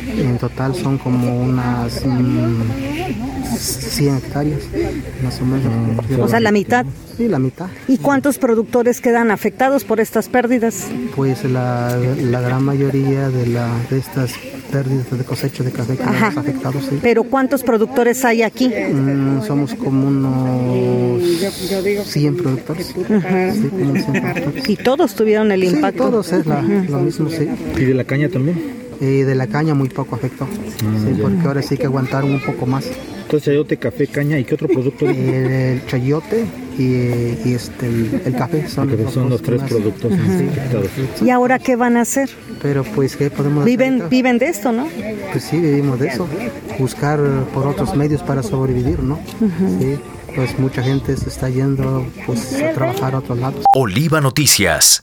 En total son como unas 100 hectáreas, más o menos. O sea, la mitad. Sí, la mitad. ¿Y cuántos productores quedan afectados por estas pérdidas? Pues la gran mayoría de estas pérdidas de cosecha de café quedan afectados, sí. ¿Pero cuántos productores hay aquí? Somos como unos 100 productores. Sí, como 100 productores. ¿Y todos tuvieron el impacto? Sí, todos es lo mismo, sí. ¿Y de la caña también? De la caña muy poco afectó, sí, porque ahora sí que aguantaron un poco más. Entonces, chayote, café, caña, ¿y qué otro producto? El chayote y el café son los tres productos afectados. ¿Y ahora qué van a hacer? Pero pues, ¿qué podemos hacer? Viven de esto, ¿no? Pues sí, vivimos de eso. Buscar por otros medios para sobrevivir, ¿no? Sí, pues mucha gente se está yendo pues, a trabajar a otros lados. Oliva Noticias.